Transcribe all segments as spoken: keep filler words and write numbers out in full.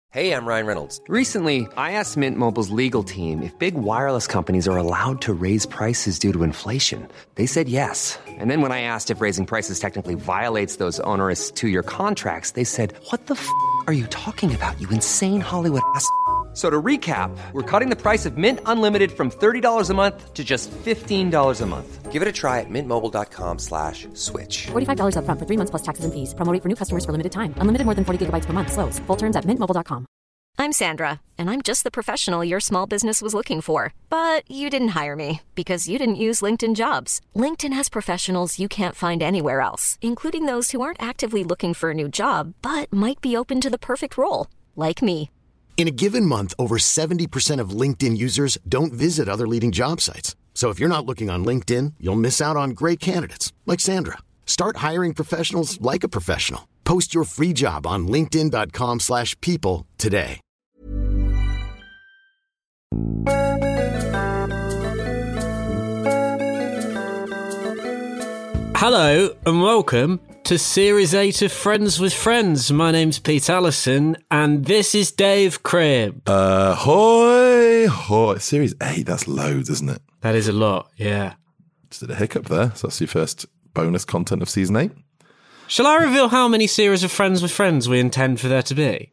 Hey, I'm Ryan Reynolds. Recently, I asked Mint Mobile's legal team if big wireless companies are allowed to raise prices due to inflation. They said yes. And then when I asked if raising prices technically violates those onerous two-year contracts, they said, what the f*** are you talking about, you insane Hollywood ass f- So to recap, we're cutting the price of Mint Unlimited from thirty dollars a month to just fifteen dollars a month. Give it a try at mintmobile.com slash switch. forty-five dollars up front for three months plus taxes and fees. Promo rate for new customers for limited time. Unlimited more than forty gigabytes per month. Slows full terms at mint mobile dot com. I'm Sandra, and I'm just the professional your small business was looking for. But you didn't hire me because you didn't use LinkedIn Jobs. LinkedIn has professionals you can't find anywhere else, including those who aren't actively looking for a new job, but might be open to the perfect role, like me. In a given month, over seventy percent of LinkedIn users don't visit other leading job sites. So if you're not looking on LinkedIn, you'll miss out on great candidates like Sandra. Start hiring professionals like a professional. Post your free job on linkedin.com slash people today. Hello and welcome to Series eight of Friends with Friends. My name's Pete Allison and this is Dave Cribb. Uh, hoy, hoy. Series eight, that's loads, isn't it? That is a lot, yeah. Just did a hiccup there, so that's your first bonus content of season eight. Shall I reveal how many series of Friends with Friends we intend for there to be?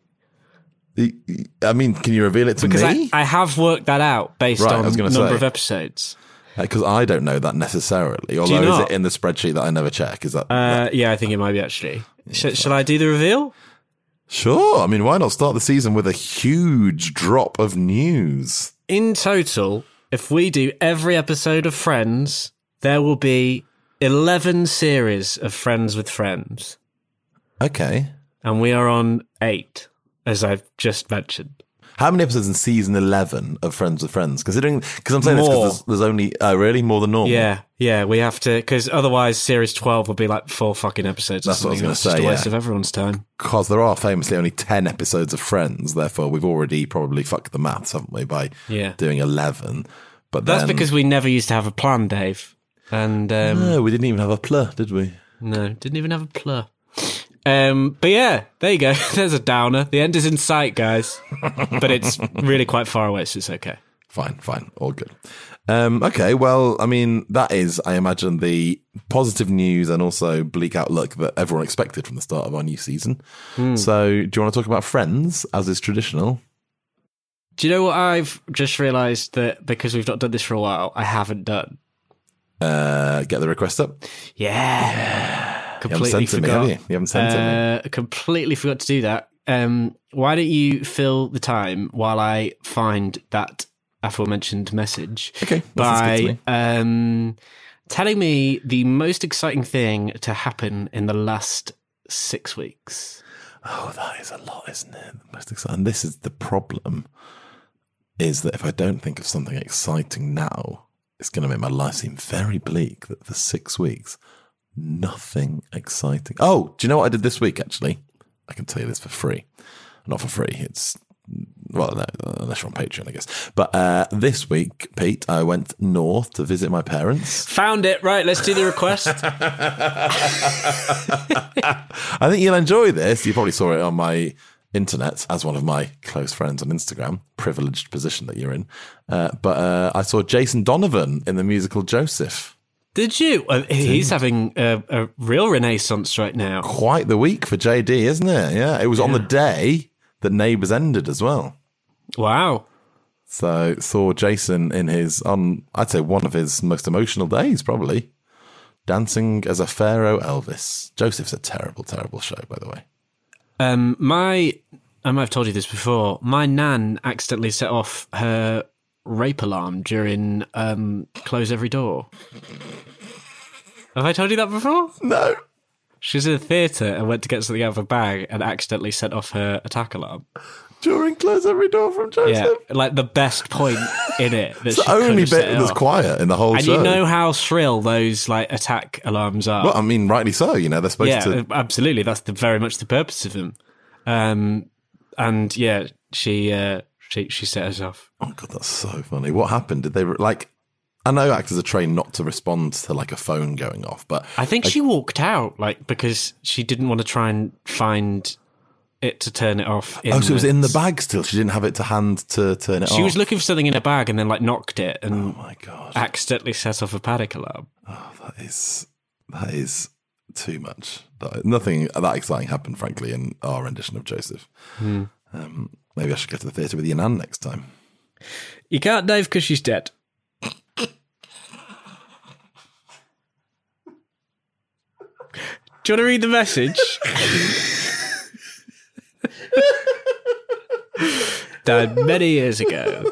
I mean, can you reveal it to because me? I, I have worked that out based right, on the number say. of episodes. Because uh, I don't know that necessarily. Although, is it in the spreadsheet that I never check? Is that? Uh, yeah, I think it might be actually. Sh- shall I do the reveal? Sure. I mean, why not start the season with a huge drop of news? In total, if we do every episode of Friends, there will be eleven series of Friends with Friends. Okay. And we are on eight, as I've just mentioned. How many episodes in season eleven of Friends with Friends? Considering, because I'm saying more. this because there's, there's only, oh, really? More than normal? Yeah, yeah, we have to, because otherwise series twelve would be like four fucking episodes. That's what I was going to say, just a yeah. waste of everyone's time. Because there are famously only ten episodes of Friends, therefore we've already probably fucked the maths, haven't we, by yeah. doing eleven. But That's then, because we never used to have a plan, Dave. And um, no, we didn't even have a plur, did we? No, didn't even have a plur. Um, but yeah, there you go. There's a downer. The end is in sight, guys. But it's really quite far away, so it's okay. Fine, fine. All good. Um, okay, well, I mean, that is, I imagine, the positive news and also bleak outlook that everyone expected from the start of our new season. Mm. So do you want to talk about Friends, as is traditional? Do you know what I've just realised that because we've not done this for a while, I haven't done? Uh, get the request up? Yeah. yeah. Completely you haven't sent forgot. it me, have you? You haven't sent uh, it me. Completely forgot to do that. Um, why don't you fill the time while I find that aforementioned message okay, by um, telling me the most exciting thing to happen in the last six weeks. Oh, that is a lot, isn't it? The most exciting. And this is the problem, is that if I don't think of something exciting now, it's going to make my life seem very bleak that for six weeks... nothing exciting. Oh, do you know what I did this week, actually? I can tell you this for free. Not for free. It's, well, no, unless you're on Patreon, I guess. But uh, this week, Pete, I went north to visit my parents. Found it. Right, let's do the request. I think you'll enjoy this. You probably saw it on my internet as one of my close friends on Instagram. Privileged position that you're in. Uh, but uh, I saw Jason Donovan in the musical Joseph. Did you? Uh, he's having a, a real renaissance right now. Quite the week for J D, isn't it? Yeah, it was yeah. on the day that Neighbours ended as well. Wow. So saw Jason in his, on I'd say one of his most emotional days, probably, dancing as a Pharaoh Elvis. Joseph's a terrible, terrible show, by the way. Um, my, I might have told you this before, my nan accidentally set off her rape alarm during um, Close Every Door. Have I told you that before? No. She was in a theatre and went to get something out of her bag and accidentally set off her attack alarm. During Close Every Door from Joseph? Yeah, like the best point in it. That it's the only bit that's quiet in the whole and show. And you know how shrill those like attack alarms are. Well, I mean, rightly so. You know, they're supposed yeah, to... Yeah, absolutely. That's the, very much the purpose of them. Um, and yeah, she... Uh, She she set us off. Oh god, that's so funny. What happened? Did they like? I know actors are trained not to respond to like a phone going off, but I think like, she walked out like because she didn't want to try and find it to turn it off. Oh, so it was in the bag still. She didn't have it to hand to turn it she off. She was looking for something in a bag and then like knocked it and oh my God. accidentally set off a panic alarm. Oh, that is that is too much. That, nothing that exciting happened, frankly, in our rendition of Joseph. Hmm. Um, maybe I should go to the theatre with your nan next time. You can't, Dave, because she's dead. Do you want to read the message? Died many years ago.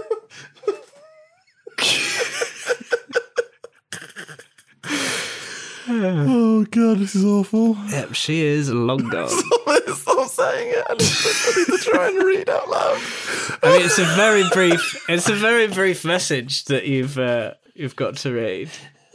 Oh God, this is awful. Yep, she is long gone. Stop saying it. I need, to, I need to try and read out loud. I mean, it's a very brief. It's a very brief message that you've uh, you've got to read.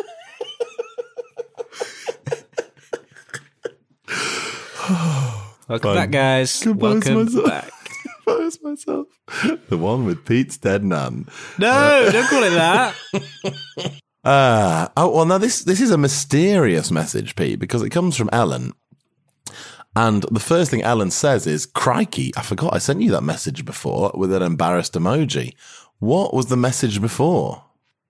Welcome Fine. back, guys. Compose Welcome myself. back. Compose myself. The one with Pete's dead nan. No, don't call it that. Uh, oh, well, now this, this is a mysterious message, Pete, because it comes from Ellen. And the first thing Ellen says is, crikey, I forgot I sent you that message before with an embarrassed emoji. What was the message before?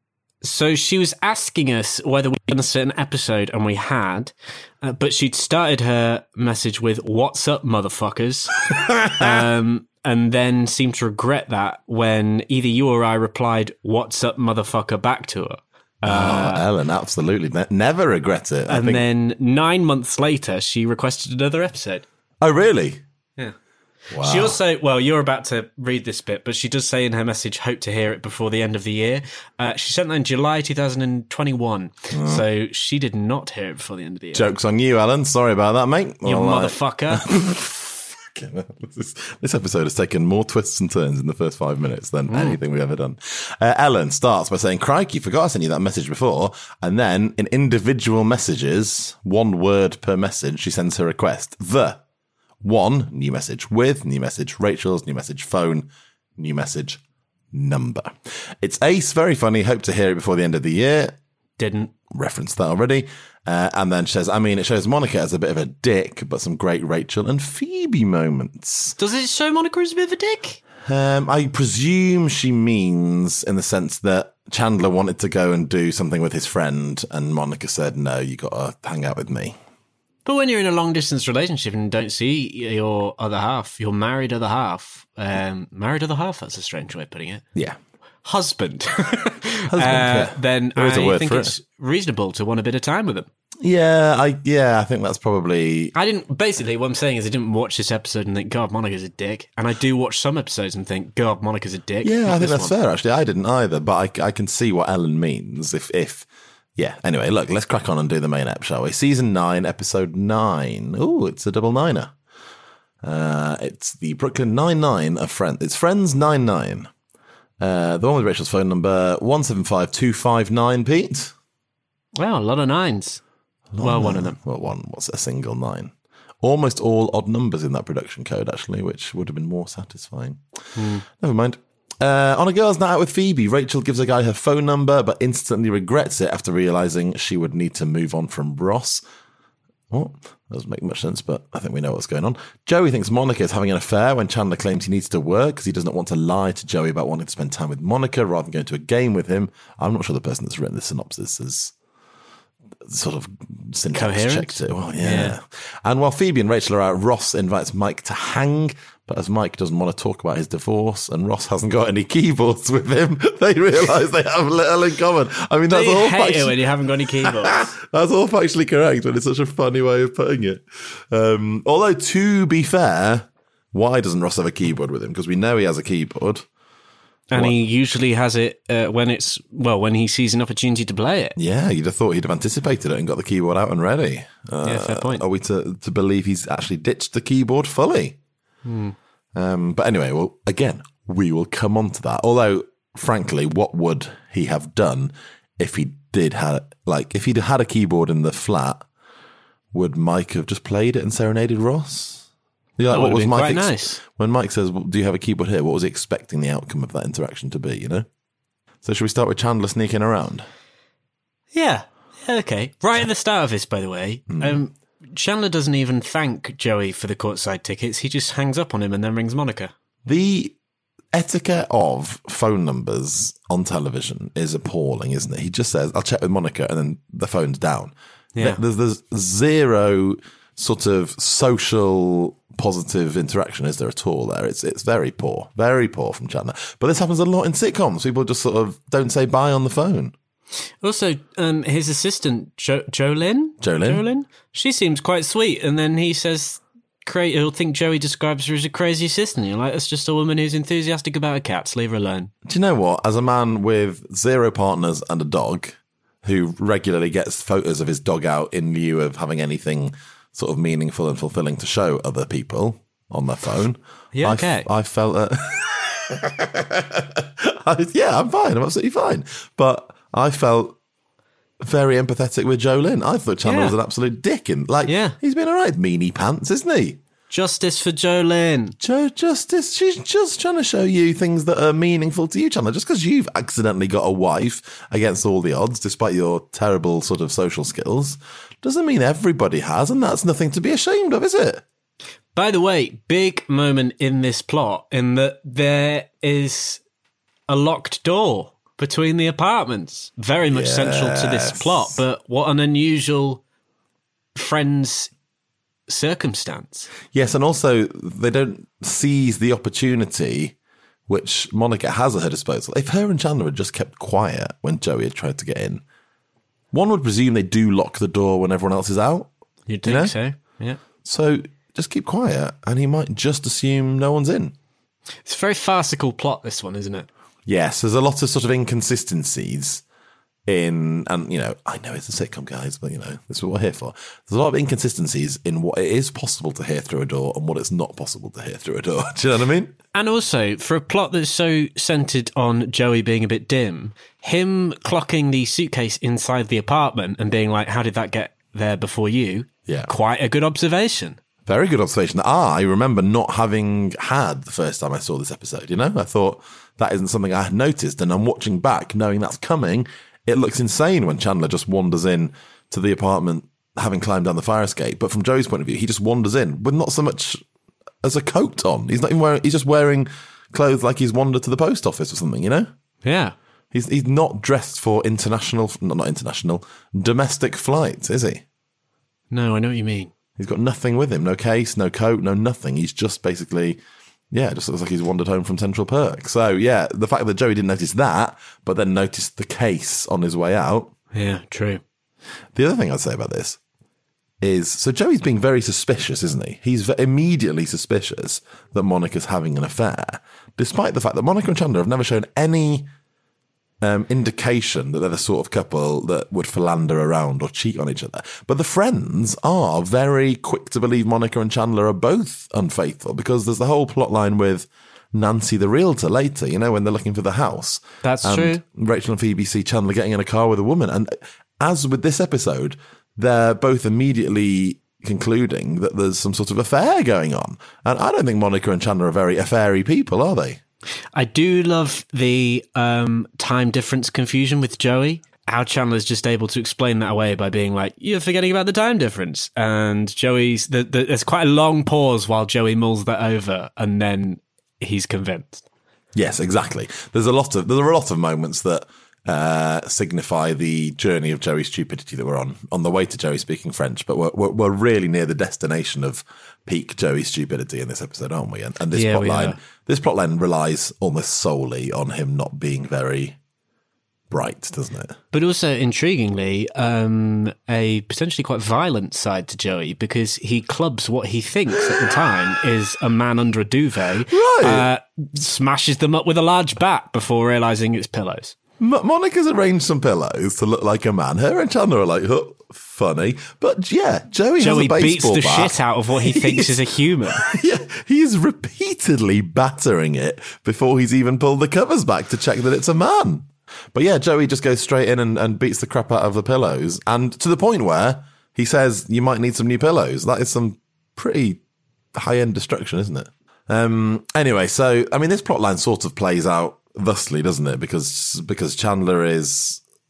So she was asking us whether we'd done a certain episode, and we had, uh, but she'd started her message with, "What's up, motherfuckers?" um, and then seemed to regret that when either you or I replied, "What's up, motherfucker," back to her. Uh, oh, Ellen, absolutely. Ne- never regret it. I And think... then nine months later, she requested another episode. Oh, really? Yeah. Wow. She also, well, you're about to read this bit, but she does say in her message, hope to hear it before the end of the year. Uh, she sent that in July twenty twenty-one. Oh. So she did not hear it before the end of the year. Joke's on you, Ellen. Sorry about that, mate. You well, motherfucker. This, this episode has taken more twists and turns in the first five minutes than mm. anything we've ever done. Uh, Ellen starts by saying, crikey, forgot I sent you that message before. And then in individual messages, one word per message, she sends her request. The one, new message with, new message Rachel's, new message phone, new message number. It's Ace, very funny. Hope to hear it before the end of the year. Didn't. Referenced that already. Uh, and then she says, I mean, it shows Monica as a bit of a dick, but some great Rachel and Phoebe moments. Does it show Monica as a bit of a dick? Um, I presume she means in the sense that Chandler wanted to go and do something with his friend, and Monica said, no, you got to hang out with me. But when you're in a long-distance relationship and don't see your other half, your married other half, um, married other half, that's a strange way of putting it. Yeah. Husband. Husband, uh, yeah. Then There is a I word think for it's it. reasonable to want a bit of time with them. Yeah, I yeah, I think that's probably... I didn't, basically what I'm saying is I didn't watch this episode and think, God, Monica's a dick. And I do watch some episodes and think, God, Monica's a dick. Yeah, Not I think this that's one. fair, actually. I didn't either, but I, I can see what Ellen means if... if Yeah, anyway, look, let's crack on and do the main ep, shall we? Season nine, episode nine. Ooh, it's a double niner. Uh, it's the Brooklyn Nine-Nine of Friends. It's Friends Nine-Nine. Uh, the one with Rachel's phone number, one seven five two five nine, Pete. Wow, a lot of nines. Lot well, of one nine. of them. Well, one was a single nine. Almost all odd numbers in that production code, actually, which would have been more satisfying. Mm. Never mind. Uh, on a girls' night out with Phoebe, Rachel gives a guy her phone number, but instantly regrets it after realising she would need to move on from Ross. What? That doesn't make much sense, but I think we know what's going on. Joey thinks Monica is having an affair when Chandler claims he needs to work because he does not want to lie to Joey about wanting to spend time with Monica rather than going to a game with him. I'm not sure the person that's written this synopsis has sort of syntax Coherent? checked it. Well, yeah. Yeah. And while Phoebe and Rachel are out, Ross invites Mike to hang, but as Mike doesn't want to talk about his divorce and Ross hasn't got any keyboards with him, they realise they have little in common. I mean, that's Do you all hate it factu- when you haven't got any keyboards? that's all factually correct, but it's such a funny way of putting it. Um, although, to be fair, why doesn't Ross have a keyboard with him? Because we know he has a keyboard. And What? he usually has it uh, when it's, well, when he sees an opportunity to play it. Yeah, you'd have thought he'd have anticipated it and got the keyboard out and ready. Uh, Yeah, fair point. Are we to, to believe he's actually ditched the keyboard fully? Hmm. Um, but anyway, well, again, we will come on to that. Although, frankly, what would he have done if he did have, like, if he'd had a keyboard in the flat, would Mike have just played it and serenaded Ross? Yeah, like, That what would was have been Mike quite ex- nice. When Mike says, well, do you have a keyboard here? What was he expecting the outcome of that interaction to be, you know? So should we start with Chandler sneaking around? Yeah. Yeah, okay. Right at the start of this, by the way, Mm. um, Chandler doesn't even thank Joey for the courtside tickets. He just hangs up on him and then rings Monica. The etiquette of phone numbers on television is appalling, isn't it? He just says, I'll check with Monica, and then the phone's down. Yeah. There's, there's zero sort of social positive interaction, is there at all there? It's it's very poor, very poor from Chandler. But this happens a lot in sitcoms. People just sort of don't say bye on the phone. Also, um, his assistant, jo- Jolene? Jolene. Jolene? She seems quite sweet. And then he says, cra- he'll think Joey describes her as a crazy assistant. You're like, that's just a woman who's enthusiastic about her cats. Leave her alone. Do you know what? As a man with zero partners and a dog who regularly gets photos of his dog out in lieu of having anything sort of meaningful and fulfilling to show other people on their phone. Yeah, I, okay. I felt... Uh, I, yeah, I'm fine. I'm absolutely fine. But... I felt very empathetic with Jolene. I thought Chandler Yeah. was an absolute dick. And like, Yeah. he's been all right, meanie pants, isn't he? Justice for Jolene. Joe Justice, she's just trying to show you things that are meaningful to you, Chandler. Just because you've accidentally got a wife against all the odds, despite your terrible sort of social skills, doesn't mean everybody has, and that's nothing to be ashamed of, is it? By the way, big moment in this plot in that there is a locked door between the apartments. Very much Yes. central to this plot, but what an unusual friends circumstance. Yes, and also they don't seize the opportunity which Monica has at her disposal. If her and Chandler had just kept quiet when Joey had tried to get in, one would presume they do lock the door when everyone else is out. You'd You think know? so, yeah. So just keep quiet and he might just assume no one's in. It's a very farcical plot, this one, isn't it? Yes, there's a lot of sort of inconsistencies in, and, you know, I know it's a sitcom, guys, but, you know, this is what we're here for. There's a lot of inconsistencies in what it is possible to hear through a door and what it's not possible to hear through a door. Do you know what I mean? And also, for a plot that's so centred on Joey being a bit dim, him clocking the suitcase inside the apartment and being like, how did that get there before you? Yeah. Quite a good observation. Very good observation that I remember not having had the first time I saw this episode, you know? I thought that isn't something I had noticed, and I'm watching back knowing that's coming. It looks insane when Chandler just wanders in to the apartment having climbed down the fire escape. But from Joey's point of view, he just wanders in with not so much as a coat on. He's not even wearing, he's just wearing clothes like he's wandered to the post office or something, you know? Yeah. He's he's not dressed for international, not, not international, domestic flights, is he? No, I know what you mean. He's got nothing with him, no case, no coat, no nothing. He's just basically, yeah, just looks like he's wandered home from Central Perk. So, yeah, the fact that Joey didn't notice that, but then noticed the case on his way out. Yeah, true. The other thing I'd say about this is, so Joey's being very suspicious, isn't he? He's v- immediately suspicious that Monica's having an affair, despite the fact that Monica and Chandler have never shown any Um, indication that they're the sort of couple that would philander around or cheat on each other. But the friends are very quick to believe Monica and Chandler are both unfaithful, because there's the whole plot line with Nancy the realtor later, you know, when they're looking for the house. That's and true. Rachel and Phoebe see Chandler getting in a car with a woman. And as with this episode, they're both immediately concluding that there's some sort of affair going on. And I don't think Monica and Chandler are very affairy people, are they? I do love the um, time difference confusion with Joey. How Chandler's just able to explain that away by being like, you're forgetting about the time difference. And Joey's, the, the, there's quite a long pause while Joey mulls that over, and then he's convinced. Yes, exactly. There's a lot of there are a lot of moments that uh, signify the journey of Joey's stupidity that we're on on the way to Joey speaking French, but we're we're, we're really near the destination of peak Joey stupidity in this episode, aren't we? And, and this Yeah, plot we line, are. this plot line relies almost solely on him not being very bright, doesn't it? But also, intriguingly, um, a potentially quite violent side to Joey, because he clubs what he thinks at the time is a man under a duvet, Right. uh, smashes them up with a large bat before realising it's pillows. M- Monica's arranged some pillows to look like a man. Her and Chandler are like, huh, funny. But yeah, Joey, Joey has a beats baseball the bat. shit out of what he thinks is a human. Yeah, he's repeatedly battering it before he's even pulled the covers back to check that it's a man. But yeah, Joey just goes straight in and, and beats the crap out of the pillows. And to the point where he says, you might need some new pillows. That is some pretty high-end destruction, isn't it? Um, anyway, so, I mean, this plotline sort of plays out thusly, doesn't it? Because because Chandler is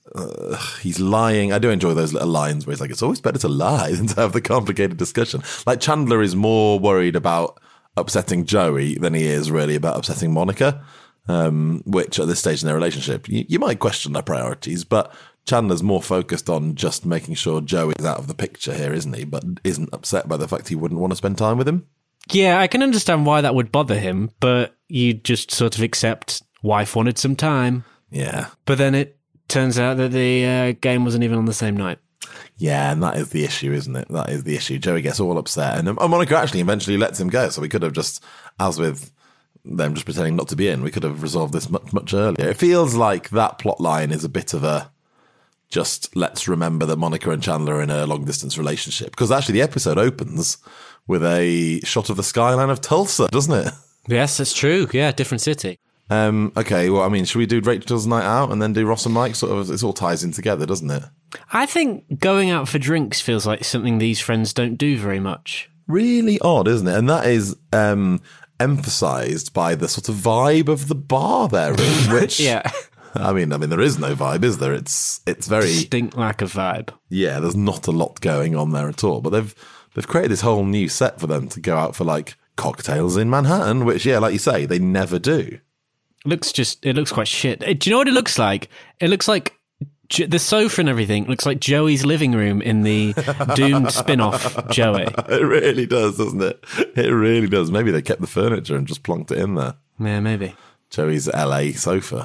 uh, he's lying. I do enjoy those little lines where he's like, it's always better to lie than to have the complicated discussion. Like Chandler is more worried about upsetting Joey than he is really about upsetting Monica, um, which at this stage in their relationship, you, you might question their priorities, but Chandler's more focused on just making sure Joey's out of the picture here, isn't he? But isn't upset by the fact he wouldn't want to spend time with him. Yeah, I can understand why that would bother him, but you just sort of accept wife wanted some time. Yeah. But then it turns out that the uh, game wasn't even on the same night. Yeah, and that is the issue, isn't it? That is the issue. Joey gets all upset, and Monica actually eventually lets him go. So we could have just, as with them just pretending not to be in, we could have resolved this much, much earlier. It feels like that plot line is a bit of a just let's remember that Monica and Chandler are in a long distance relationship. Because actually the episode opens with a shot of the skyline of Tulsa, doesn't it? Yes, that's true. Yeah, different city. Um, okay, well, I mean, should we do Rachel's night out and then do Ross and Mike? Sort of, it all ties in together, doesn't it? I think going out for drinks feels like something these friends don't do very much. Really odd, isn't it? And that is um, emphasised by the sort of vibe of the bar they're in, which, yeah. I mean, I mean, there is no vibe, is there? It's it's very distinct lack of vibe. Yeah, there's not a lot going on there at all. But they've they've created this whole new set for them to go out for like cocktails in Manhattan, which, yeah, like you say, they never do. Looks just, it looks quite shit. Do you know what it looks like? It looks like the sofa and everything looks like Joey's living room in the Doomed spin-off Joey. It really does, doesn't it? It really does. Maybe they kept the furniture and just plonked it in there. Yeah, maybe. Joey's L A sofa.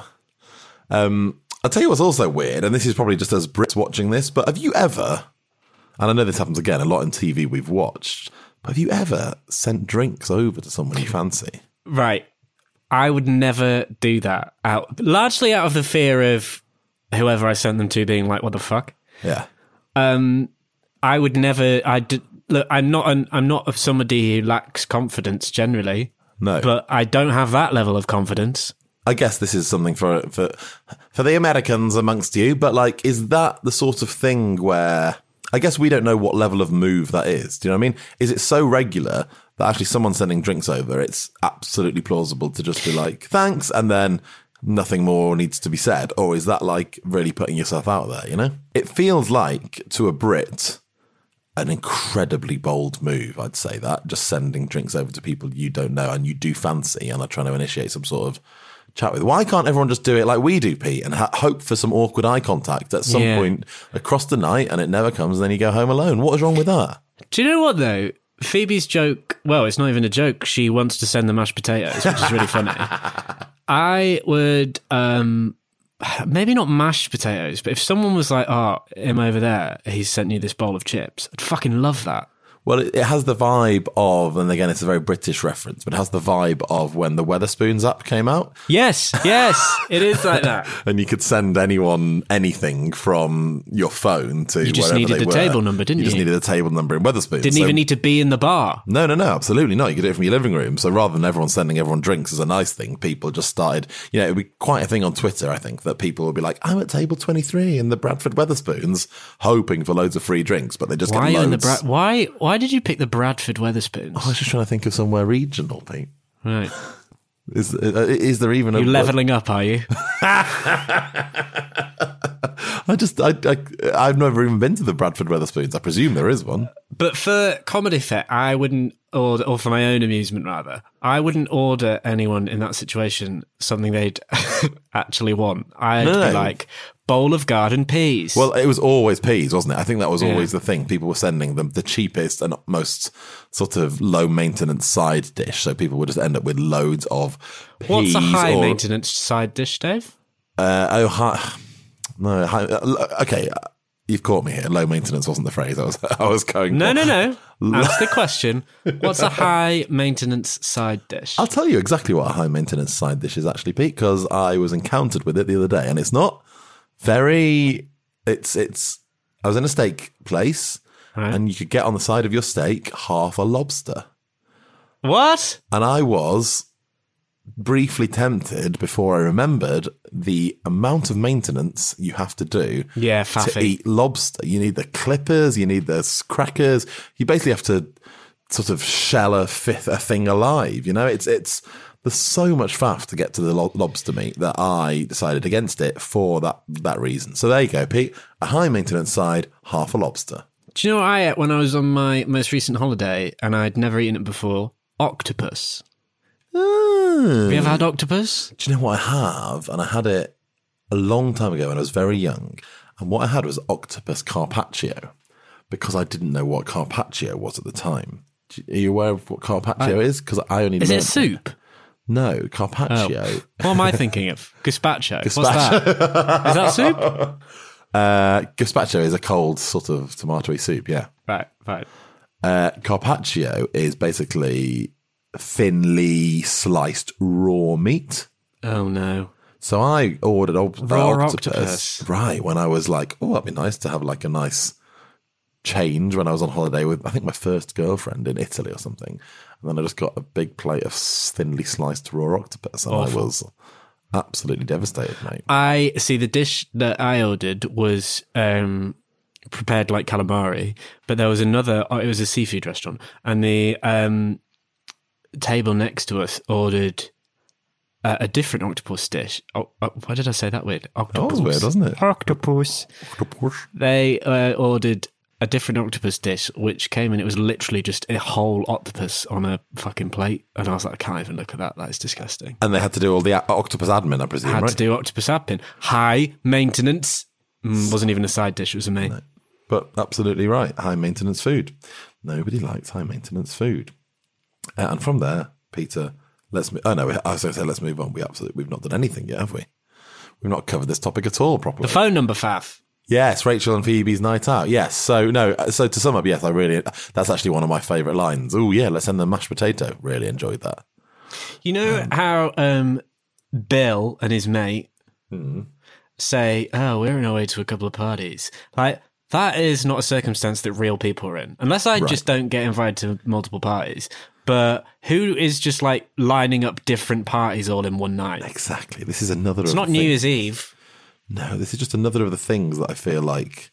Um, I'll tell you what's also weird, and this is probably just as Brits watching this, but have you ever, and I know this happens again a lot in T V we've watched, but have you ever sent drinks over to someone you fancy? Right. I would never do that. Out largely out of the fear of whoever I sent them to being like, "What the fuck?" Yeah. Um, I would never. I did, look. I'm not. An, I'm not of somebody who lacks confidence generally. No. But I don't have that level of confidence. I guess this is something for for for the Americans amongst you. But like, is that the sort of thing where I guess we don't know what level of move that is? Do you know what I mean? Is it so regular that actually someone sending drinks over, it's absolutely plausible to just be like, thanks, and then nothing more needs to be said? Or is that like really putting yourself out there, you know? It feels like, to a Brit, an incredibly bold move, I'd say that, just sending drinks over to people you don't know and you do fancy and are trying to initiate some sort of chat with. Why can't everyone just do it like we do, Pete, and ha- hope for some awkward eye contact at some yeah. point across the night, and it never comes, and then you go home alone? What is wrong with that? Do you know what, though? Phoebe's joke, well, it's not even a joke. She wants to send the mashed potatoes, which is really funny. I would, um, maybe not mashed potatoes, but if someone was like, oh, him over there, he's sent you this bowl of chips, I'd fucking love that. Well, it, it has the vibe of, and again, it's a very British reference, but it has the vibe of when the Wetherspoons app came out. Yes, yes, it is like that. And you could send anyone anything from your phone to You just wherever needed they the were. table number, didn't you? You just needed a table number in Wetherspoons. Didn't so, even need to be in the bar. No, no, no, absolutely not. You could do it from your living room. So rather than everyone sending everyone drinks as a nice thing, people just started, you know, it would be quite a thing on Twitter, I think, that people would be like, I'm at table twenty-three in the Bradford Wetherspoons, hoping for loads of free drinks, but they just Why get loads. in the Bra- why? Why did you pick the Bradford Wetherspoons? Oh, I was just trying to think of somewhere regional, Pete. Right. Is, is there even a... You levelling up, are you? I just, I, I, I've never even been to the Bradford Wetherspoons. I presume there is one. But for comedy fit, I wouldn't order, or for my own amusement rather, I wouldn't order anyone in that situation something they'd actually want. I'd No. be like, bowl of garden peas. Well, it was always peas, wasn't it? I think that was Yeah. always the thing. People were sending them the cheapest and most sort of low maintenance side dish. So people would just end up with loads of peas. What's a high or, maintenance side dish, Dave? Uh, oh, high, no, high, uh, okay. uh, You've caught me here. Low maintenance wasn't the phrase I was I was going No, for. no, no. Ask the question. What's a high maintenance side dish? I'll tell you exactly what a high maintenance side dish is actually, Pete, because I was encountered with it the other day, and it's not very. It's it's. I was in a steak place, Right. and you could get on the side of your steak half a lobster, What? and I was briefly tempted before I remembered the amount of maintenance you have to do Yeah, to faffy. eat lobster. You need the clippers, you need the crackers. You basically have to sort of shell a fifth a thing alive. You know, it's it's There's so much faff to get to the lo- lobster meat that I decided against it for that that reason. So there you go, Pete. A high maintenance side, half a lobster. Do you know what I ate when I was on my most recent holiday and I'd never eaten it before? Octopus. Mm. Have you ever had octopus? Do you know what I have? And I had it a long time ago when I was very young. And what I had was octopus carpaccio because I didn't know what carpaccio was at the time. Are you aware of what carpaccio I, is? Because I only Is it a learned soup? No, carpaccio. Oh. What am I thinking of? Gazpacho. Gazpacho. What's that? Is that soup? Uh, gazpacho is a cold sort of tomatoey soup, yeah. Right, right. Uh, carpaccio is basically thinly sliced raw meat. Oh, no. So I ordered o- Raw octopus, octopus. right, when I was like, oh, that'd be nice to have like a nice change when I was on holiday with, I think, my first girlfriend in Italy or something. And then I just got a big plate of thinly sliced raw octopus, and Awful. I was absolutely devastated, mate. I see the dish that I ordered was um, prepared like calamari, but there was another, oh, it was a seafood restaurant, and the um, table next to us ordered a, a different octopus dish. Oh, oh, why did I say that weird? Octopus. That was weird, wasn't it? Octopus. Octopus. They uh, ordered a different octopus dish, which came in, it was literally just a whole octopus on a fucking plate. And I was like, I can't even look at that. That is disgusting. And they had to do all the a- octopus admin, I presume, Had right? to do octopus admin. High maintenance. Mm, wasn't even a side dish, it was a main. No. But absolutely right. High maintenance food. Nobody likes high maintenance food. Uh, and from there, Peter, let's move. Oh no, I was going to say let's move on. We absolutely we've not done anything yet, have we? We've not covered this topic at all properly. The phone number, Fav. Yes, Rachel and Phoebe's night out. Yes. So no. So to sum up, yes, I really. That's actually one of my favourite lines. Oh yeah, let's send them mashed potato. Really enjoyed that. You know um, how um, Bill and his mate mm. say, "Oh, we're on our way to a couple of parties." Like that is not a circumstance that real people are in, unless I Right. just don't get invited to multiple parties. But who is just like lining up different parties all in one night? Exactly. This is another. It's of not the New things- Year's Eve. No, this is just another of the things that I feel like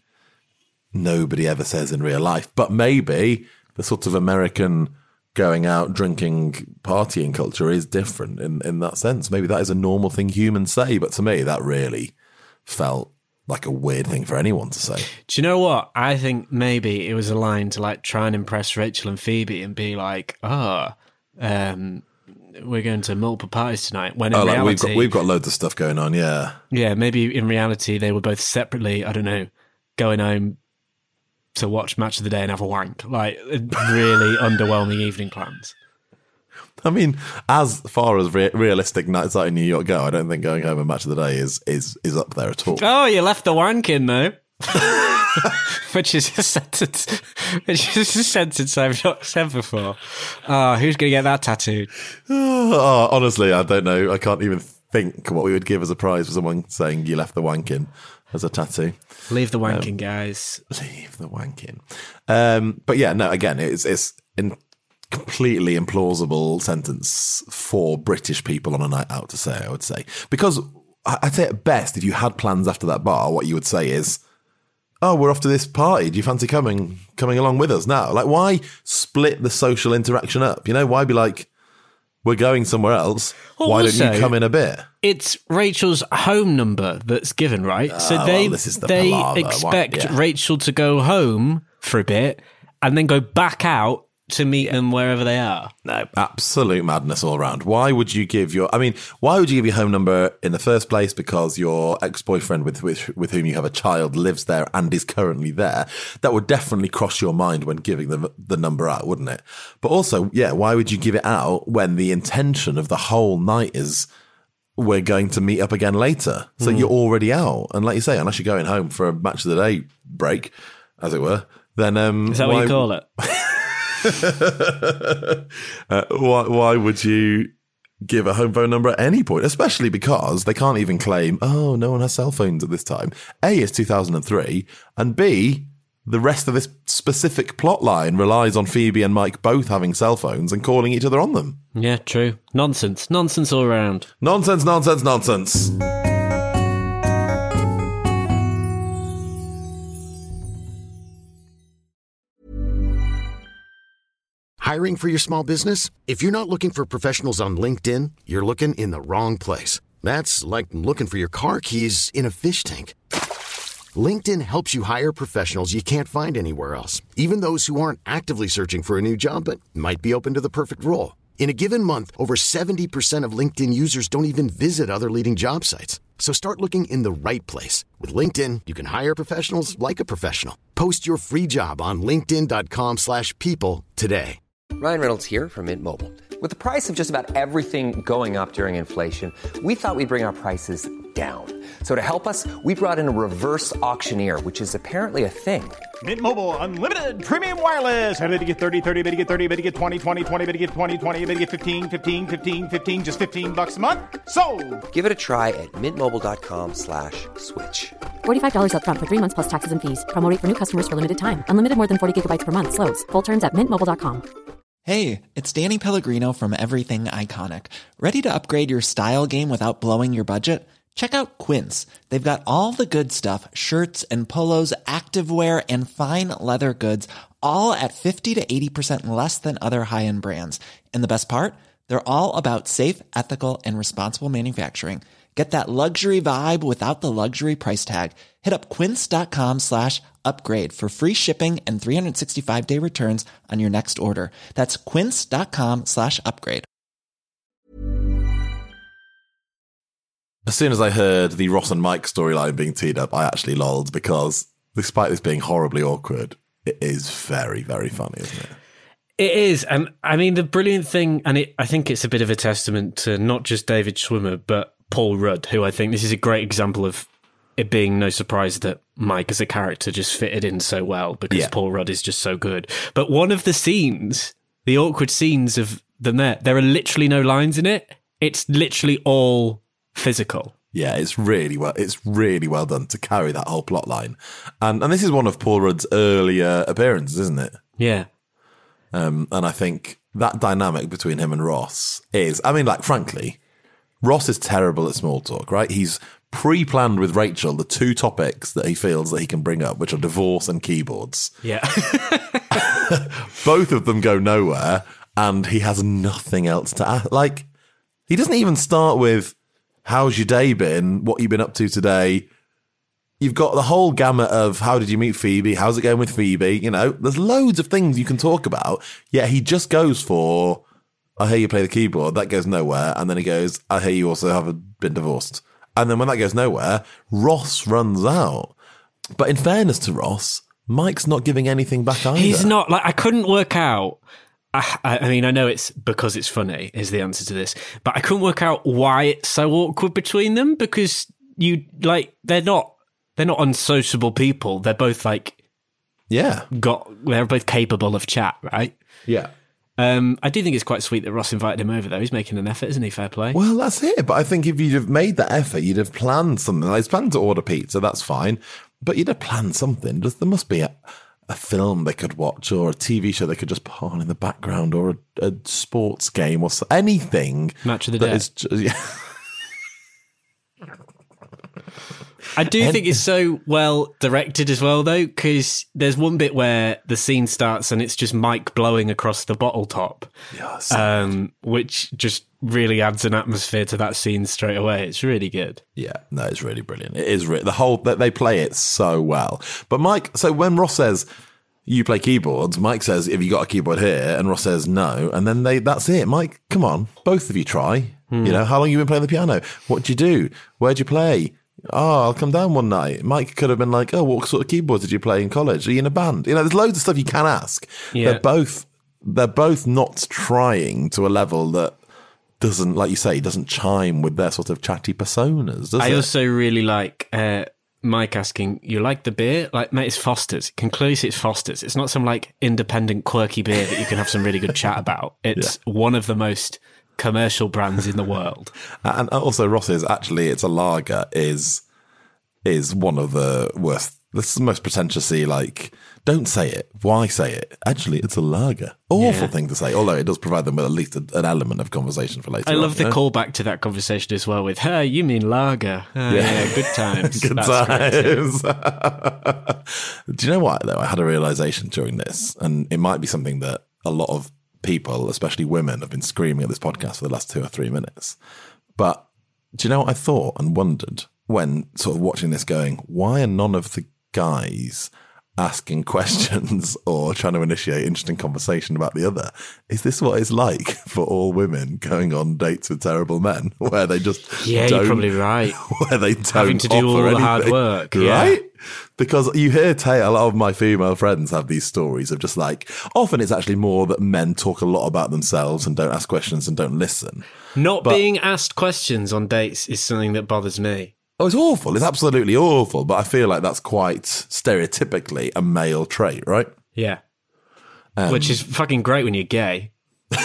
nobody ever says in real life. But maybe the sort of American going out, drinking, partying culture is different in, in that sense. Maybe that is a normal thing humans say. But to me, that really felt like a weird thing for anyone to say. Do you know what? I think maybe it was a line to like try and impress Rachel and Phoebe and be like, oh, um, we're going to multiple parties tonight. When in Oh, like reality, we've got we've got loads of stuff going on. Yeah, yeah, maybe in reality they were both separately, I don't know, going home to watch Match of the Day and have a wank. Like really underwhelming evening plans. I mean, as far as re- realistic nights out in New York go, I don't think going home and Match of the Day is is is up there at all. Oh, you left the wank in though. Which is a sentence, which is a sentence I've not said before. Oh, who's going to get that tattooed? Oh, honestly, I don't know. I can't even think what we would give as a prize for someone saying you left the wank in as a tattoo. Leave the wanking, um, guys. Leave the wank in. Um, but yeah, no, again, it's it's in completely implausible sentence for British people on a night out to say, I would say. Because I'd say at best, if you had plans after that bar, what you would say is, oh, we're off to this party. Do you fancy coming coming along with us now? Like, why split the social interaction up? You know, why be like, we're going somewhere else. Well, why also, don't you come in a bit? It's Rachel's home number that's given, right? Oh, so they well, this is the they palaver. expect Why- yeah. Rachel to go home for a bit and then go back out to meet them wherever they are. No, absolute madness all around. Why would you give your, I mean, why would you give your home number in the first place? Because your ex-boyfriend with, with, with whom you have a child lives there and is currently there. That would definitely cross your mind when giving the, the number out, wouldn't it? But also, yeah, why would you give it out when the intention of the whole night is we're going to meet up again later? So mm. you're already out. And like you say, unless you're going home for a match of the day break, as it were, then... Um, is that why, what you call it? uh, why, why would you give a home phone number at any point, especially because they can't even claim, oh, no one has cell phones at this time. A, it's two thousand three, and B, the rest of this specific plot line relies on Phoebe and Mike both having cell phones and calling each other on them. Yeah, true. Nonsense. Nonsense all around. Nonsense, nonsense, nonsense. Hiring for your small business? If you're not looking for professionals on LinkedIn, you're looking in the wrong place. That's like looking for your car keys in a fish tank. LinkedIn helps you hire professionals you can't find anywhere else, even those who aren't actively searching for a new job but might be open to the perfect role. In a given month, over seventy percent of LinkedIn users don't even visit other leading job sites. So start looking in the right place. With LinkedIn, you can hire professionals like a professional. Post your free job on linkedin.com slash people today. Ryan Reynolds here from Mint Mobile. With the price of just about everything going up during inflation, we thought we'd bring our prices down. So to help us, we brought in a reverse auctioneer, which is apparently a thing. Mint Mobile Unlimited Premium Wireless. How to get thirty, thirty, bit to get thirty, bit to get twenty, twenty, twenty, bit to get twenty, twenty, bit to get fifteen, fifteen, fifteen, fifteen, just fifteen bucks a month? Sold! Give it a try at mintmobile.com slash switch. forty-five dollars up front for three months plus taxes and fees. Promo rate for new customers for limited time. Unlimited more than forty gigabytes per month. Slows full terms at mint mobile dot com. Hey, it's Danny Pellegrino from Everything Iconic. Ready to upgrade your style game without blowing your budget? Check out Quince. They've got all the good stuff, shirts and polos, activewear, and fine leather goods, all at fifty to eighty percent less than other high-end brands. And the best part? They're all about safe, ethical, and responsible manufacturing. Get that luxury vibe without the luxury price tag. Hit up quince.com slash upgrade for free shipping and three sixty-five day returns on your next order. That's quince.com slash upgrade. As soon as I heard the Ross and Mike storyline being teed up, I actually lolled because despite this being horribly awkward, it is very, very funny, isn't it? It is. And I mean, the brilliant thing, and it, I think it's a bit of a testament to not just David Schwimmer, but Paul Rudd, who I think this is a great example of it being no surprise that Mike as a character just fitted in so well because yeah. Paul Rudd is just so good. But one of the scenes, the awkward scenes of them there, there are literally no lines in it. It's literally all physical. Yeah, it's really well. It's really well done to carry that whole plot line, and and this is one of Paul Rudd's earlier appearances, isn't it? Yeah, um, and I think that dynamic between him and Ross is. I mean, like frankly, Ross is terrible at small talk, right? He's pre-planned with Rachel the two topics that he feels that he can bring up, which are divorce and keyboards. Yeah, both of them go nowhere, and he has nothing else to add. Like, he doesn't even start with, how's your day been? What you been up to today? You've got the whole gamut of how did you meet Phoebe? How's it going with Phoebe? You know, there's loads of things you can talk about. Yet he just goes for, I hear you play the keyboard. That goes nowhere. And then he goes, I hear you also have been divorced. And then when that goes nowhere, Ross runs out. But in fairness to Ross, Mike's not giving anything back either. He's not. Like, I couldn't work out. I, I mean, I know it's because it's funny is the answer to this, but I couldn't work out why it's so awkward between them because you like they're not they're not unsociable people. They're both like yeah, got they're both capable of chat, right? Yeah. Um, I do think it's quite sweet that Ross invited him over though. He's making an effort, isn't he? Fair play. Well, that's it. But I think if you'd have made that effort, you'd have planned something. Like, he's planned to order pizza. That's fine, but you'd have planned something. There must be a. a film they could watch or a T V show they could just put on in the background or a, a sports game or anything. Match of the day. Just, yeah. I do and, think it's so well directed as well, though, because there's one bit where the scene starts and it's just Mike blowing across the bottle top, yes. um, which just really adds an atmosphere to that scene straight away. It's really good. Yeah, no, it's really brilliant. It is re- the whole they play it so well. But Mike, so when Ross says you play keyboards, Mike says, "Have you got a keyboard here?" And Ross says no, and then they that's it. Mike, come on, both of you try. Hmm. You know, how long have you been playing the piano? What do you do? Where'd you play? Oh, I'll come down one night. Mike could have been like, "Oh, what sort of keyboards did you play in college? Are you in a band?" You know, there's loads of stuff you can ask. Yeah. They're both they're both not trying to a level that doesn't, like you say, doesn't chime with their sort of chatty personas, does I it? also really like uh, Mike asking, you like the beer? Like, mate, it's Foster's. You can clearly see it's Foster's. It's not some, like, independent, quirky beer that you can have some really good chat about. It's yeah. one of the most commercial brands in the world. And also Ross's, actually, it's a lager, is is one of the worst. This is the most pretentiously, like, don't say it. Why say it? Actually, it's a lager. Awful yeah. thing to say, although it does provide them with at least a, an element of conversation for later I on, love the know? callback to that conversation as well with, hey, you mean lager. Oh, yeah. yeah, good times. good That's times. Do you know what, though? I had a realisation during this, and it might be something that a lot of people, especially women, have been screaming at this podcast for the last two or three minutes. But do you know what I thought and wondered when sort of watching this going, why are none of the guys asking questions or trying to initiate interesting conversation about the other? Is this what it's like for all women going on dates with terrible men, where they just yeah, don't, you're probably right. Where they don't having to do all offer the hard anything, work, right? Yeah. Because you hear tell a lot of my female friends have these stories of just like, often it's actually more that men talk a lot about themselves and don't ask questions and don't listen. Not but, being asked questions on dates is something that bothers me. Oh, it's awful. It's absolutely awful. But I feel like that's quite stereotypically a male trait, right? Yeah. Um, Which is fucking great when you're gay. But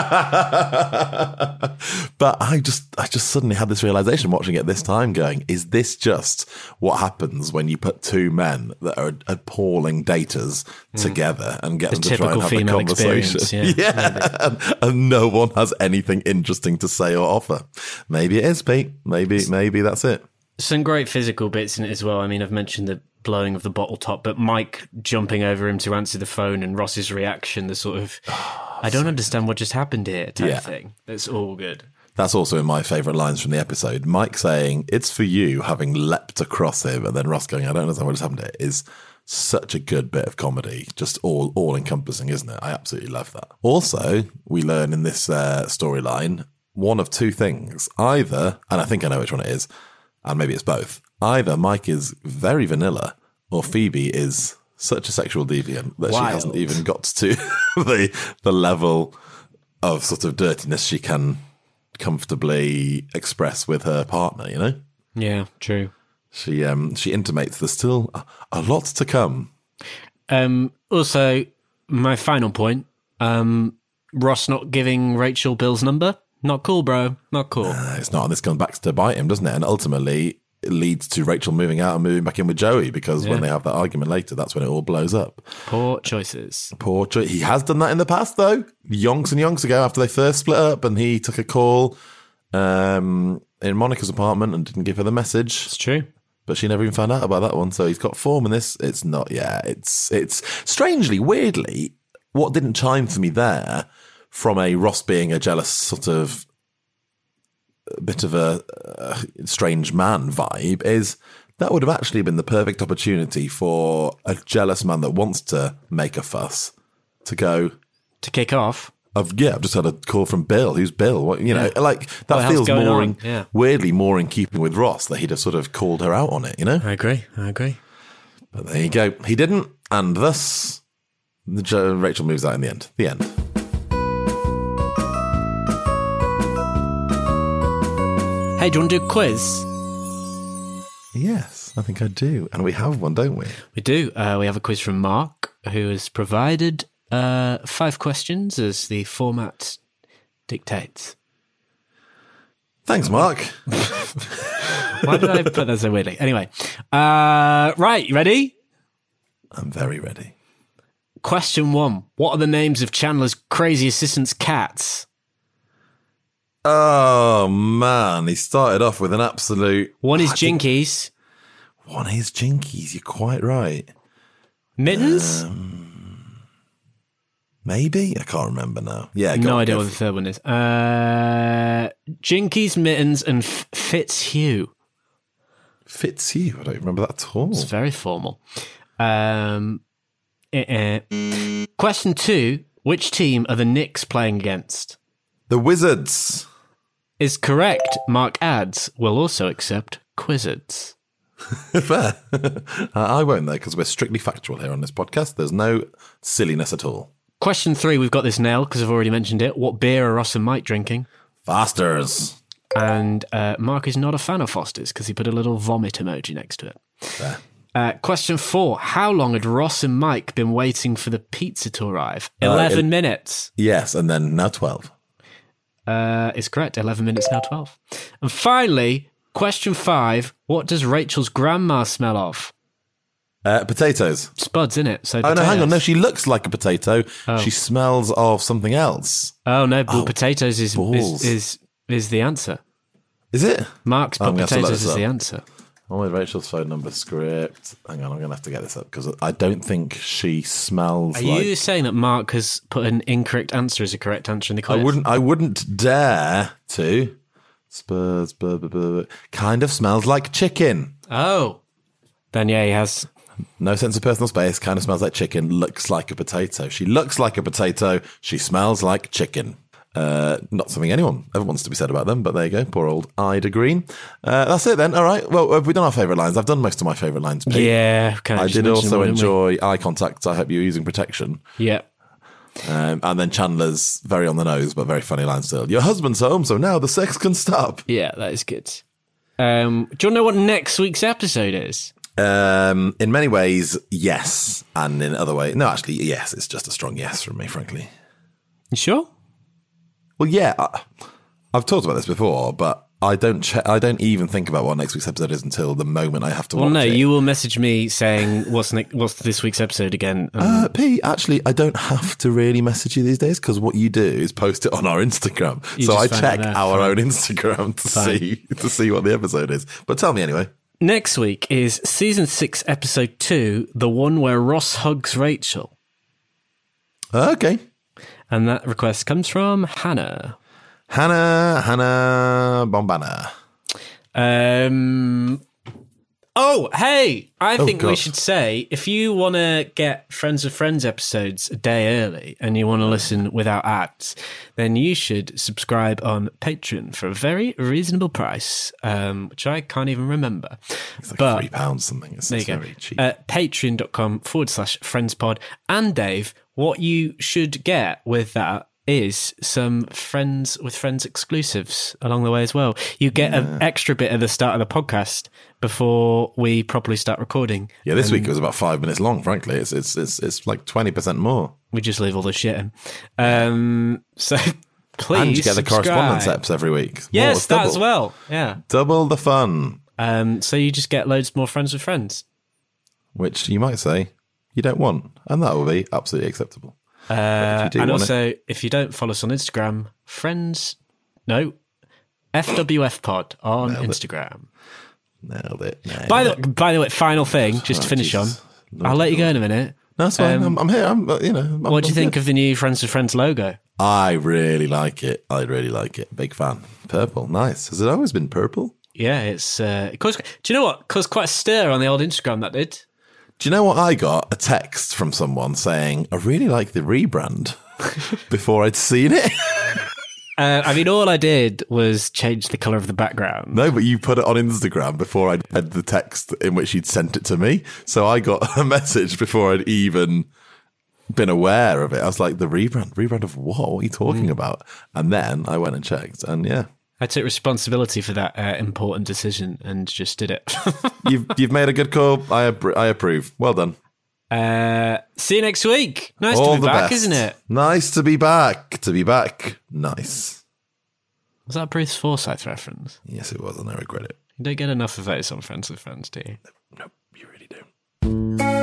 I just I just suddenly had this realization watching it this time going, is this just what happens when you put two men that are appalling daters mm. together and get the them to try and have a conversation? Yeah, yeah. And, and no one has anything interesting to say or offer. Maybe it is, Pete. Maybe maybe that's it. Some great physical bits in it as well. I mean, I've mentioned the blowing of the bottle top, but Mike jumping over him to answer the phone and Ross's reaction, the sort of, I don't understand what just happened here type yeah. thing. That's all good. That's also in my favourite lines from the episode. Mike saying, "It's for you," having leapt across him, and then Ross going, "I don't understand what just happened here," is such a good bit of comedy. Just all, all encompassing, isn't it? I absolutely love that. Also, we learn in this uh, storyline one of two things. Either, and I think I know which one it is, and maybe it's both. Either Mike is very vanilla, or Phoebe is such a sexual deviant that Wild. she hasn't even got to the the level of sort of dirtiness she can comfortably express with her partner, you know? Yeah, true. She um she intimates there's still a, a lot to come. Um, also, my final point, um, Ross not giving Rachel Bill's number. Not cool, bro. Not cool. Uh, it's not, and this comes back to bite him, doesn't it? And ultimately, it leads to Rachel moving out and moving back in with Joey, because Yeah. when they have that argument later, that's when it all blows up. Poor choices. Poor Joey. He has done that in the past, though. Yonks and yonks ago, after they first split up, and he took a call um, in Monica's apartment and didn't give her the message. It's true. But she never even found out about that one. So he's got form in this. It's not, yeah, it's, it's strangely, weirdly, what didn't chime for me there from a Ross being a jealous sort of a bit of a, a strange man vibe is that would have actually been the perfect opportunity for a jealous man that wants to make a fuss to go To kick off. I've, yeah, I've just had a call from Bill. Who's Bill? What, you know, Yeah. like that What the hell's feels going more on? in, Yeah. weirdly more in keeping with Ross that he'd have sort of called her out on it, you know? I agree. I agree. But there you go. He didn't. And thus, the Jo- Rachel moves out in the end. The end. Hey, do you want to do a quiz? Yes, I think I do. And we have one, don't we? We do. Uh, we have a quiz from Mark, who has provided uh, five questions as the format dictates. Thanks, Mark. Why did I put that so weirdly? Anyway, uh, right, you ready? I'm very ready. Question one. What are the names of Chandler's crazy assistant's cats? Oh, man. He started off with an absolute... One is I think- Jinkies. One is Jinkies. You're quite right. Mittens? Um, maybe? I can't remember now. Yeah, go no on, idea go what the for- third one is. Uh, Jinkies, Mittens, and F- Fitzhugh. Fitzhugh. I don't remember that at all. It's very formal. Um, uh, uh. Question two. Which team are the Knicks playing against? The Wizards. Is correct. Mark adds, will also accept Quizzards. Fair. I won't, though, because we're strictly factual here on this podcast. There's no silliness at all. Question three, we've got this nailed because I've already mentioned it. What beer are Ross and Mike drinking? Fosters. And uh, Mark is not a fan of Foster's because he put a little vomit emoji next to it. Fair. Uh, question four, how long had Ross and Mike been waiting for the pizza to arrive? Uh, eleven it- minutes. Yes, and then now twelve. Uh, is correct. eleven minutes, now twelve. And finally, question five, what does Rachel's grandma smell of? Uh, potatoes. Spuds, innit? So Oh, no, hang on. No, potatoes. she looks like a potato. Oh. She smells of something else. Oh, no, but Oh, potatoes is, balls. is is is the answer. Is it? Mark's I'm but gonna have to look potatoes this is up. the answer. On with Rachel's phone number script. Hang on, I'm going to have to get this up because I don't think she smells Are like... you saying that Mark has put an incorrect answer as a correct answer in the quiz? I wouldn't, I wouldn't dare to. Spurs, blah, blah, blah. Kind of smells like chicken. Oh. Then yeah, he has... No sense of personal space, kind of smells like chicken, looks like a potato. She looks like a potato, she smells like chicken. Uh, not something anyone ever wants to be said about them, but there you go, poor old Ida Green. Uh, that's it then, all right. Well, have we done our favourite lines? I've done most of my favourite lines, Pete. Yeah. I did also enjoy eye contact. I hope you're using protection. Yeah. Um, and then Chandler's very on the nose, but very funny line still. Your husband's home, so now the sex can stop. Yeah, that is good. Um, do you want to know what next week's episode is? Um, in many ways, yes. And in other ways, no, actually, yes. It's just a strong yes from me, frankly. You sure? Well, yeah. I, I've talked about this before, but I don't che- I don't even think about what next week's episode is until the moment I have to well, watch no, it. you will message me saying, what's ne- what's this week's episode again? Um, Uh, Pete, actually, I don't have to really message you these days because what you do is post it on our Instagram. You so I just find check it our Fine. own Instagram to Fine. see to see what the episode is. But tell me anyway. Next week is season six, episode two, the one where Ross hugs Rachel. Okay. And that request comes from Hannah. Hannah, Hannah Bombana. Um. Oh, hey! I Oh, think we God. should say, if you want to get Friends of Friends episodes a day early and you want to listen without ads, then you should subscribe on Patreon for a very reasonable price, um, which I can't even remember. It's like But- three pounds something. It's, There you it's go. very cheap. Uh, Patreon.com forward slash friendspod. And Dave, what you should get with that is some Friends with Friends exclusives along the way as well. You get an extra bit at the start of the podcast before we properly start recording. yeah, this week it was about five minutes long, frankly. It's it's it's, it's like twenty percent more. We just leave all the shit in. Um, so please And you get the subscribe. correspondence eps every week. Yes, More, it's that double. as well. Yeah. Double the fun, Um, so you just get loads more Friends with Friends. which you might say you don't want. And that will be absolutely acceptable. Uh, If you do and want also, if you don't follow us on Instagram, friends, no, F W F Pod on Nailed it. Instagram. Nailed it. Nailed By it. the by the way, final thing, just to Oh, finish Jesus. on, I'll let you go in a minute. No, that's fine. Um, I'm, I'm here. I'm, uh, you know. I'm, What do you I'm think good. of the new Friends with Friends logo? I really like it. I really like it. Big fan. Purple. Nice. Has it always been purple? Yeah, it's. Uh, it caused, do you know what? Caused quite a stir on the old Instagram. That did. Do you know what I got? A text from someone saying, I really like the rebrand before I'd seen it. Uh, I mean, all I did was change the color of the background. No, but you put it on Instagram before I'd read the text in which you'd sent it to me. So I got a message before I'd even been aware of it. I was like, the rebrand? Rebrand of what? What are you talking Mm. about? And then I went and checked, and yeah. I took responsibility for that uh, important decision and just did it. You've you've made a good call. I appro- I approve. Well done. uh, see you next week. Nice All to be the back, best. isn't it? Nice to be back. To be back. Nice. Was that a Bruce Forsyth reference? Yes, it was, and I regret it. You don't get enough of those on Friends with Friends, do you? Nope, you really don't.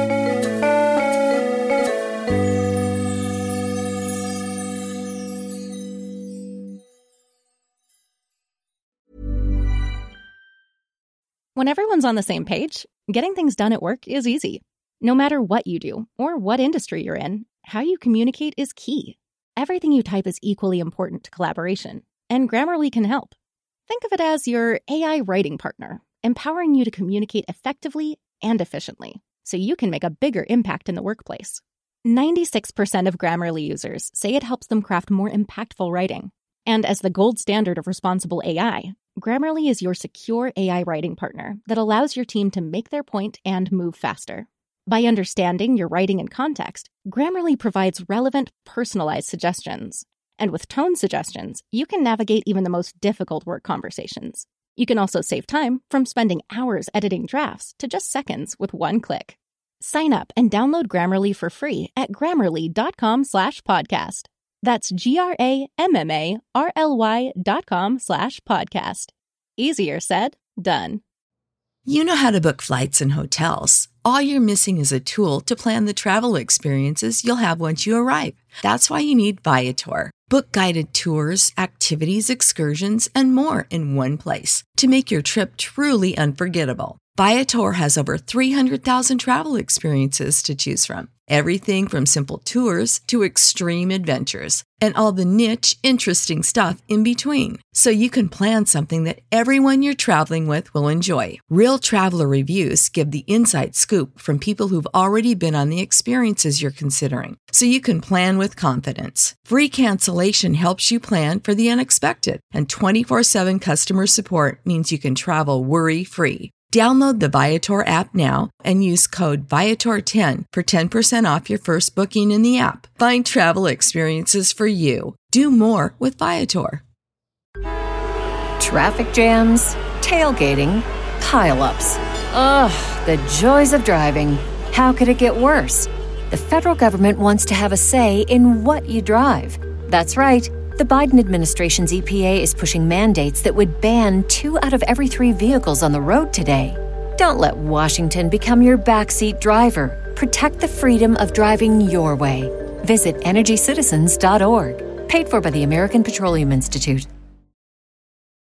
When everyone's on the same page, getting things done at work is easy. No matter what you do or what industry you're in, how you communicate is key. Everything you type is equally important to collaboration, and Grammarly can help. Think of it as your A I writing partner, empowering you to communicate effectively and efficiently, so you can make a bigger impact in the workplace. ninety-six percent of Grammarly users say it helps them craft more impactful writing. And as the gold standard of responsible A I, Grammarly is your secure A I writing partner that allows your team to make their point and move faster. By understanding your writing and context, Grammarly provides relevant, personalized suggestions. And with tone suggestions, you can navigate even the most difficult work conversations. You can also save time from spending hours editing drafts to just seconds with one click. Sign up and download Grammarly for free at grammarly.com slash podcast. That's G-R-A-M-M-A-R-L-Y dot com slash podcast. Easier said, done. You know how to book flights and hotels. All you're missing is a tool to plan the travel experiences you'll have once you arrive. That's why you need Viator. Book guided tours, activities, excursions, and more in one place to make your trip truly unforgettable. Viator has over three hundred thousand travel experiences to choose from. Everything from simple tours to extreme adventures and all the niche, interesting stuff in between. So you can plan something that everyone you're traveling with will enjoy. Real traveler reviews give the inside scoop from people who've already been on the experiences you're considering. So you can plan with confidence. Free cancellation helps you plan for the unexpected. And twenty-four seven customer support means you can travel worry-free. Download the Viator app now and use code Viator ten for ten percent off your first booking in the app. Find travel experiences for you. Do more with Viator. Traffic jams, tailgating, pile-ups. Ugh, the joys of driving. How could it get worse? The federal government wants to have a say in what you drive. That's right. The Biden administration's E P A is pushing mandates that would ban two out of every three vehicles on the road today. Don't let Washington become your backseat driver. Protect the freedom of driving your way. Visit energy citizens dot org. Paid for by the American Petroleum Institute.